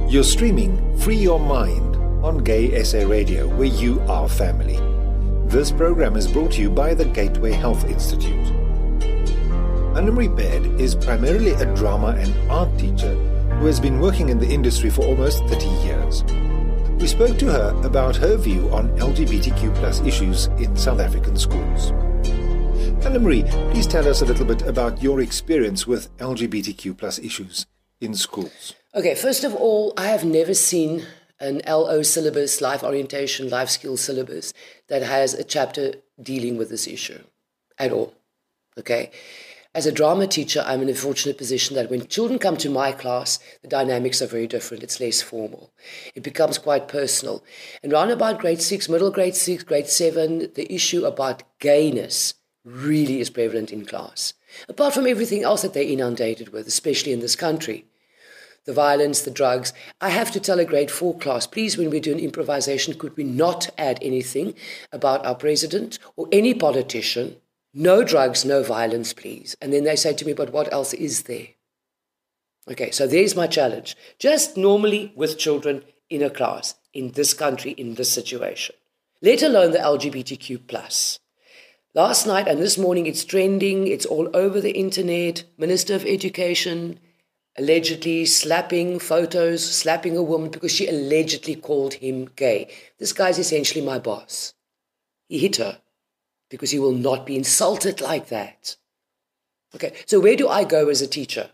You're streaming Free Your Mind on Gay SA Radio, where you are family. This program is brought to you by the Gateway Health Institute. Annemarie Baird is primarily a drama and art teacher who has been working in the industry for almost 30 years. We spoke to her about her view on LGBTQ+ issues in South African schools. Annemarie, please tell us a little bit about your experience with LGBTQ+ issues in schools. Okay, first of all, I have never seen an LO syllabus, life orientation, life skills syllabus, that has a chapter dealing with this issue at all. Okay? As a drama teacher, I'm in a fortunate position that when children come to my class, the dynamics are very different. It's less formal. It becomes quite personal. And round about grade 6, middle grade 6, grade 7, the issue about gayness really is prevalent in class. Apart from everything else that they're inundated with, especially in this country. The violence, the drugs. I have to tell a grade 4 class, please, when we do an improvisation, could we not add anything about our president or any politician? No drugs, no violence, please. And then they say to me, but what else is there? Okay, so there's my challenge. Just normally with children in a class, in this country, in this situation. Let alone the LGBTQ+. Last night and this morning it's trending, it's all over the internet. Minister of Education allegedly slapping photos, slapping a woman because she allegedly called him gay. This guy's essentially my boss. He hit her because he will not be insulted like that. Okay, so where do I go as a teacher?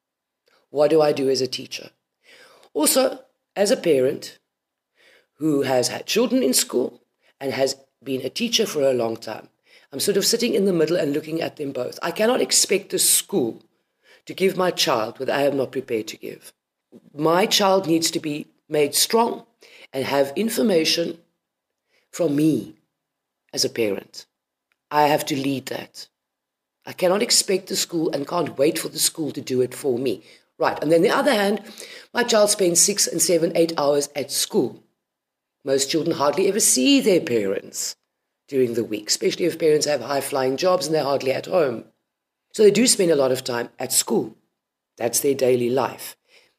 What do I do as a teacher? Also, as a parent who has had children in school and has been a teacher for a long time, I'm sort of sitting in the middle and looking at them both. I cannot expect the school to give my child what I am not prepared to give. My child needs to be made strong and have information from me as a parent. I have to lead that. I cannot expect the school and can't wait for the school to do it for me. Right, and then on the other hand, my child spends 6 and 7, 8 hours at school. Most children hardly ever see their parents during the week, especially if parents have high-flying jobs and they're hardly at home. So they do spend a lot of time at school. That's their daily life.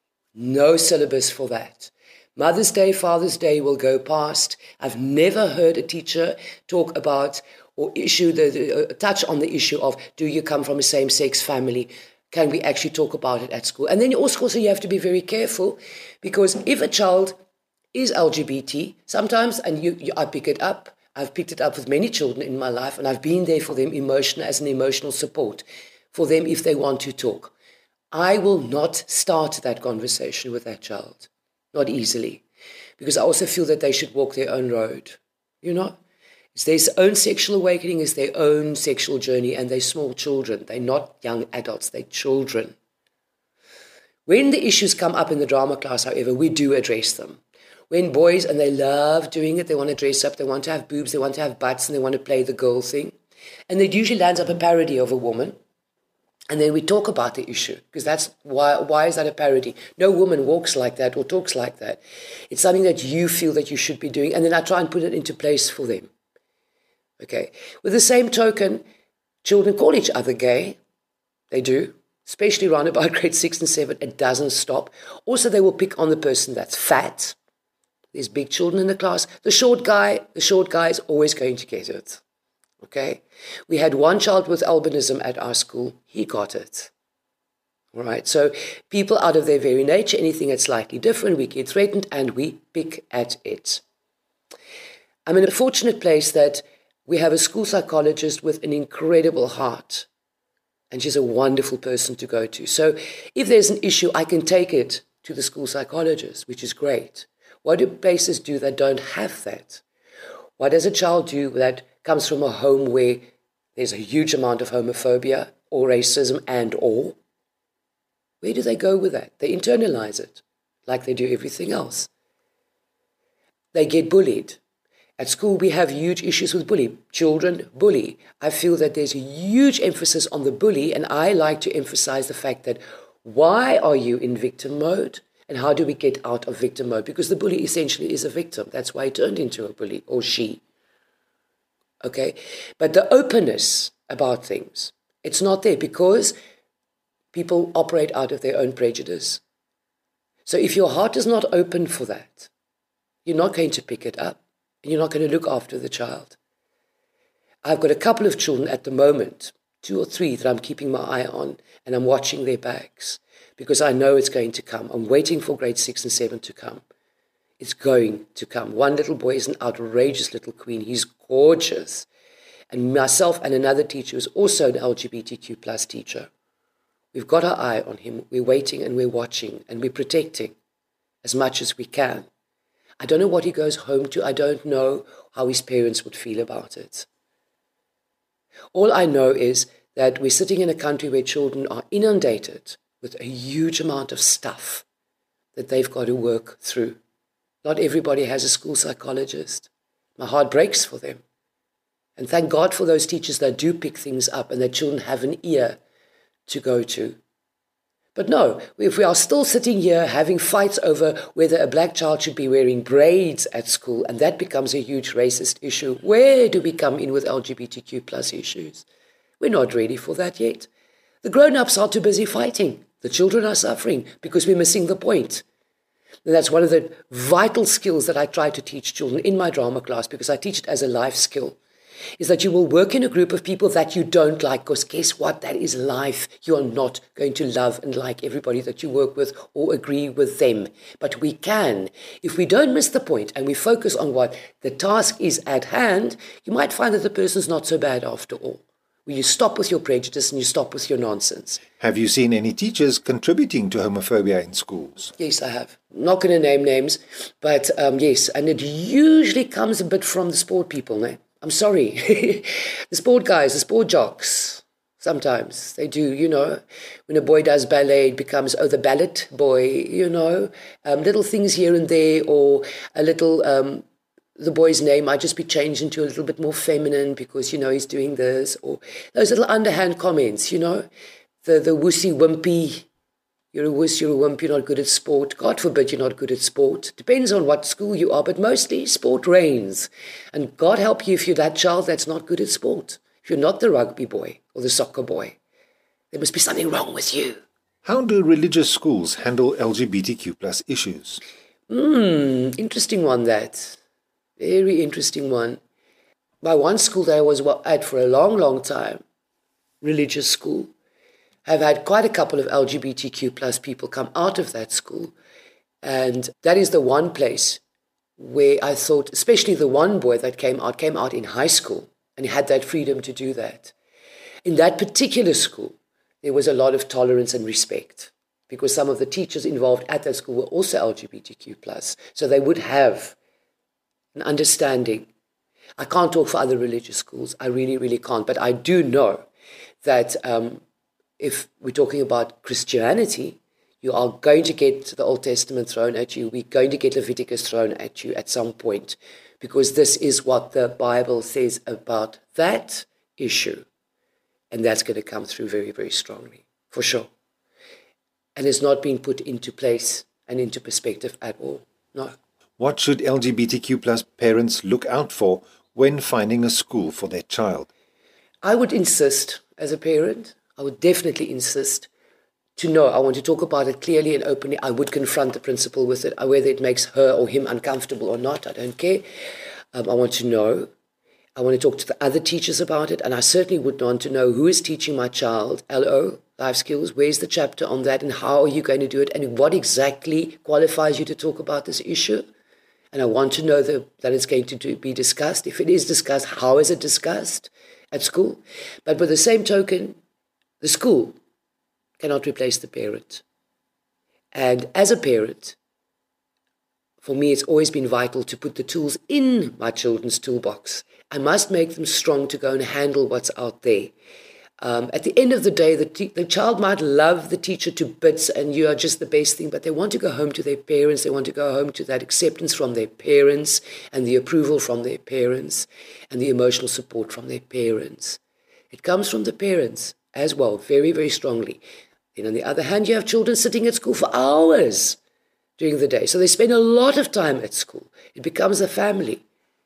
No syllabus for that. Mother's Day, Father's Day will go past. I've never heard a teacher talk about or touch on the issue of, do you come from a same-sex family? Can we actually talk about it at school? And then also you have to be very careful, because if a child is LGBT, sometimes, and I pick it up, I've picked it up with many children in my life, and I've been there for them as an emotional support for them if they want to talk. I will not start that conversation with that child, not easily, because I also feel that they should walk their own road. You know, it's their own sexual awakening, it's their own sexual journey, and they're small children. They're not young adults, they're children. When the issues come up in the drama class, however, we do address them. When boys, and they love doing it, they want to dress up, they want to have boobs, they want to have butts, and they want to play the girl thing. And it usually lands up a parody of a woman. And then we talk about the issue, because that's why is that a parody? No woman walks like that or talks like that. It's something that you feel that you should be doing, and then I try and put it into place for them. Okay. With the same token, children call each other gay. They do. Especially around about grade 6 and 7. It doesn't stop. Also, they will pick on the person that's fat. There's big children in the class. The short guy is always going to get it. Okay? We had one child with albinism at our school. He got it. All right? So people out of their very nature, anything that's slightly different, we get threatened and we pick at it. I'm in a fortunate place that we have a school psychologist with an incredible heart. And she's a wonderful person to go to. So if there's an issue, I can take it to the school psychologist, which is great. What do places do that don't have that? What does a child do that comes from a home where there's a huge amount of homophobia or racism and or? Where do they go with that? They internalize it, like they do everything else. They get bullied. At school, we have huge issues with bully. Children bully. I feel that there's a huge emphasis on the bully, and I like to emphasize the fact that why are you in victim mode? And how do we get out of victim mode? Because the bully essentially is a victim. That's why he turned into a bully, or she. Okay? But the openness about things, it's not there because people operate out of their own prejudice. So if your heart is not open for that, you're not going to pick it up, and you're not going to look after the child. I've got a couple of children at the moment, 2 or 3 that I'm keeping my eye on, and I'm watching their bags because I know it's going to come. I'm waiting for grade 6 and 7 to come. It's going to come. One little boy is an outrageous little queen. He's gorgeous. And myself and another teacher who's also an LGBTQ plus teacher, we've got our eye on him. We're waiting and we're watching and we're protecting as much as we can. I don't know what he goes home to. I don't know how his parents would feel about it. All I know is that we're sitting in a country where children are inundated with a huge amount of stuff that they've got to work through. Not everybody has a school psychologist. My heart breaks for them. And thank God for those teachers that do pick things up and their children have an ear to go to. But no, if we are still sitting here having fights over whether a black child should be wearing braids at school, and that becomes a huge racist issue, where do we come in with LGBTQ plus issues? We're not ready for that yet. The grown-ups are too busy fighting. The children are suffering because we're missing the point. And that's one of the vital skills that I try to teach children in my drama class, because I teach it as a life skill, is that you will work in a group of people that you don't like, because guess what? That is life. You are not going to love and like everybody that you work with or agree with them. But we can. If we don't miss the point and we focus on what the task is at hand, you might find that the person's not so bad after all. You stop with your prejudice and you stop with your nonsense. Have you seen any teachers contributing to homophobia in schools? Yes, I have. I'm not going to name names, but yes. And it usually comes a bit from the sport people, no? I'm sorry. The sport guys, the sport jocks, sometimes they do, when a boy does ballet, it becomes, the ballet boy, little things here and there, or a little... the boy's name might just be changed into a little bit more feminine because, he's doing this, or those little underhand comments, the wussy, wimpy, you're a wuss, you're a wimp, you're not good at sport. God forbid you're not good at sport. Depends on what school you are, but mostly sport reigns. And God help you if you're that child that's not good at sport. If you're not the rugby boy or the soccer boy, there must be something wrong with you. How do religious schools handle LGBTQ plus issues? Interesting one, that. Very interesting one. By one school that I was at for a long, long time, religious school, I've had quite a couple of LGBTQ plus people come out of that school. And that is the one place where I thought, especially the one boy that came out in high school, and he had that freedom to do that. In that particular school, there was a lot of tolerance and respect, because some of the teachers involved at that school were also LGBTQ plus. So they would have an understanding. I can't talk for other religious schools. I really, really can't. But I do know that if we're talking about Christianity, you are going to get the Old Testament thrown at you. We're going to get Leviticus thrown at you at some point, because this is what the Bible says about that issue. And that's going to come through very, very strongly, for sure. And it's not being put into place and into perspective at all. No. What should LGBTQ plus parents look out for when finding a school for their child? I would insist, as a parent, I would definitely insist to know. I want to talk about it clearly and openly. I would confront the principal with it, whether it makes her or him uncomfortable or not. I don't care. I want to know. I want to talk to the other teachers about it. And I certainly would want to know who is teaching my child, LO, life skills. Where's the chapter on that? And how are you going to do it? And what exactly qualifies you to talk about this issue? And I want to know that it's going to be discussed. If it is discussed, how is it discussed at school? But by the same token, the school cannot replace the parent. And as a parent, for me, it's always been vital to put the tools in my children's toolbox. I must make them strong to go and handle what's out there. At the end of the day, the child might love the teacher to bits and you are just the best thing, but they want to go home to their parents. They want to go home to that acceptance from their parents and the approval from their parents and the emotional support from their parents. It comes from the parents as well, very, very strongly. Then on the other hand, you have children sitting at school for hours during the day. So they spend a lot of time at school. It becomes a family.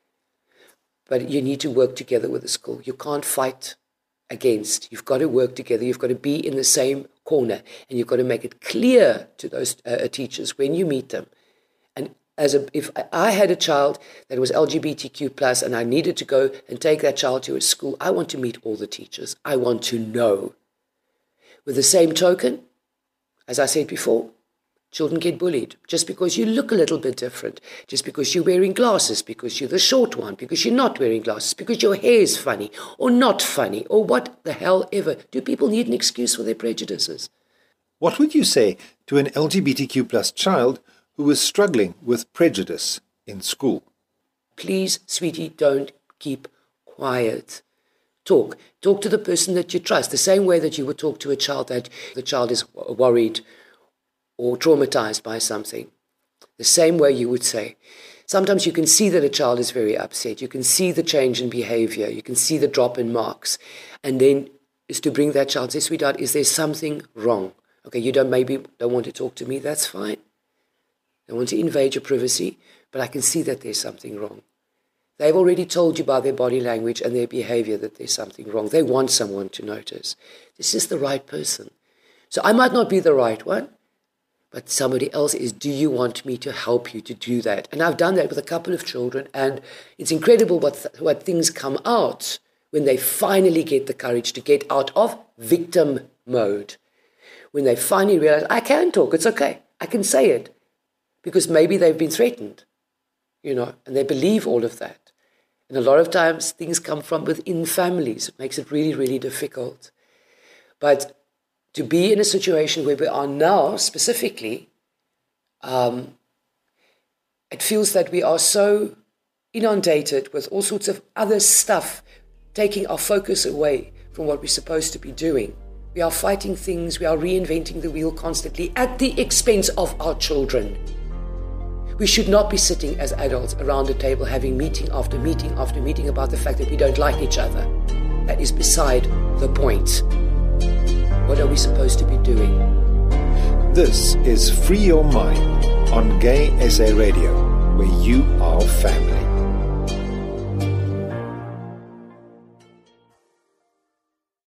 But you need to work together with the school. You can't fight against. You've got to work together. You've got to be in the same corner, and you've got to make it clear to those teachers when you meet them. And if I had a child that was LGBTQ+, and I needed to go and take that child to a school, I want to meet all the teachers. I want to know. With the same token, as I said before, children get bullied just because you look a little bit different, just because you're wearing glasses, because you're the short one, because you're not wearing glasses, because your hair is funny or not funny, or what the hell ever. Do people need an excuse for their prejudices? What would you say to an LGBTQ+ child who is struggling with prejudice in school? Please, sweetie, don't keep quiet. Talk to the person that you trust, the same way that you would talk to a child that the child is worried or traumatized by something. The same way you would say. Sometimes you can see that a child is very upset. You can see the change in behavior. You can see the drop in marks. And then is to bring that child, say, sweetheart, is there something wrong? Okay, you don't want to talk to me, that's fine. I don't want to invade your privacy, but I can see that there's something wrong. They've already told you by their body language and their behavior that there's something wrong. They want someone to notice. This is the right person. So I might not be the right one, but somebody else is. Do you want me to help you to do that? And I've done that with a couple of children, and it's incredible what things come out when they finally get the courage to get out of victim mode. When they finally realize, I can talk, it's okay, I can say it. Because maybe they've been threatened, and they believe all of that. And a lot of times things come from within families. It makes it really, really difficult. But to be in a situation where we are now specifically, it feels that we are so inundated with all sorts of other stuff, taking our focus away from what we're supposed to be doing. We are fighting things, we are reinventing the wheel constantly at the expense of our children. We should not be sitting as adults around a table having meeting after meeting after meeting about the fact that we don't like each other. That is beside the point. What are we supposed to be doing? This is Free Your Mind on Gay SA Radio, where you